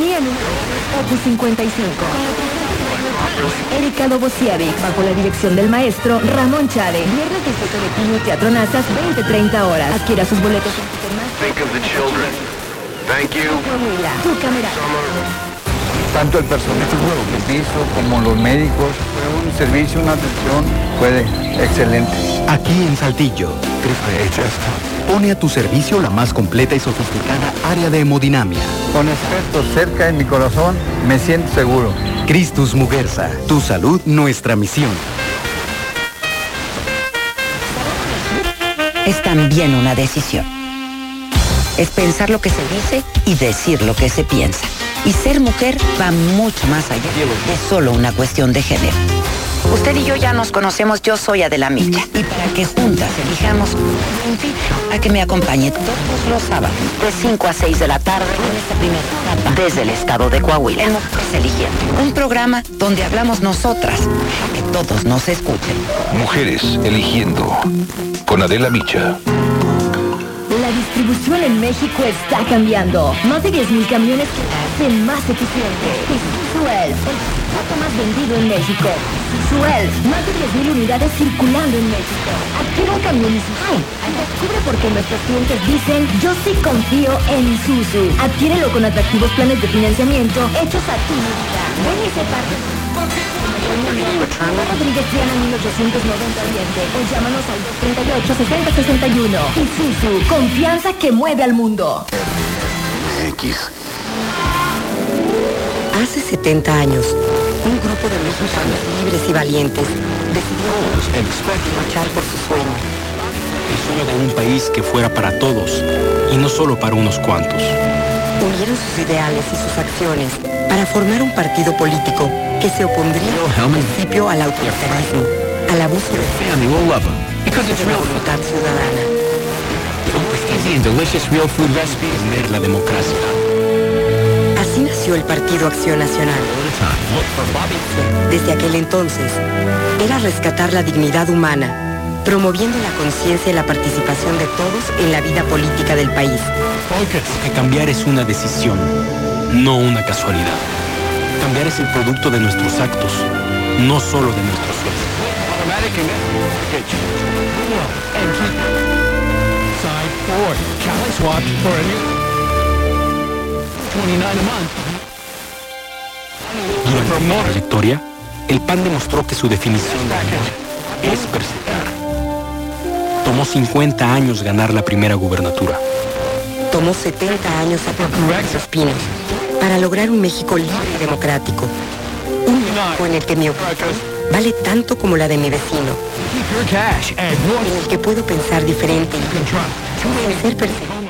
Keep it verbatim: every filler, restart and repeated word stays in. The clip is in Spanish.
Sinfonía número Opus cincuenta y cinco. Erika Lobosiewicz, bajo la dirección del maestro Ramón Chávez. Viernes dieciocho de junio, Teatro Nazas, veinte a treinta horas. Adquiera sus boletos en Ticketmaster. Think of the children. Thank you. Coahuila, tu cámara. Tanto el personal de piso como los médicos, fue un servicio, una atención, fue excelente. Aquí en Saltillo, pone a tu servicio la más completa y sofisticada área de hemodinamia. Con expertos cerca de mi corazón, me siento seguro. Cristus Muguerza, tu salud, nuestra misión. Es también una decisión. Es pensar lo que se dice y decir lo que se piensa. Y ser mujer va mucho más allá de solo una cuestión de género. Usted y yo ya nos conocemos, yo soy Adela Micha. Y para que juntas elijamos, me invito a que me acompañe todos los sábados de cinco a seis de la tarde en esta primera etapa desde el estado de Coahuila. En Mujeres Eligiendo. Un programa donde hablamos nosotras, para que todos nos escuchen. Mujeres Eligiendo, con Adela Micha. La distribución en México está cambiando. Más de diez mil camiones que la hacen más eficiente. Isuzu Elf, el auto más vendido en México. Isuzu Elf, más de diez mil unidades circulando en México. Adquiere un camión Isuzu y descubre por qué nuestros clientes dicen, yo sí confío en Isuzu. Adquiérelo con atractivos planes de financiamiento hechos a tu medida. Ven y sé parte. Rodríguez Triana mil ochocientos noventa Oriente o llámanos al dos treinta y ocho, sesenta sesenta y uno. Isuzu, confianza que mueve al mundo. X. Hace setenta años, un grupo de mexicanos libres y valientes decidió luchar por su sueño. El sueño de un país que fuera para todos y no solo para unos cuantos. Unieron sus ideales y sus acciones para formar un partido político que se opondría al principio al autoritarismo, al abuso de la voluntad ciudadana. Easy and delicious real food recipes de la democracia. Así nació el Partido Acción Nacional. Desde aquel entonces, era rescatar la dignidad humana, promoviendo la conciencia y la participación de todos en la vida política del país. Que cambiar es una decisión, no una casualidad. Cambiar es el producto de nuestros actos, no solo de nuestros sueños. Durante su trayectoria, el P A N demostró que su definición de amor es perseverar. Tomó cincuenta años ganar la primera gubernatura. Tomó setenta años a sus pinos para lograr un México libre y democrático. Un México en el que mi opinión vale tanto como la de mi vecino. En el que puedo pensar diferente y ser perseguido.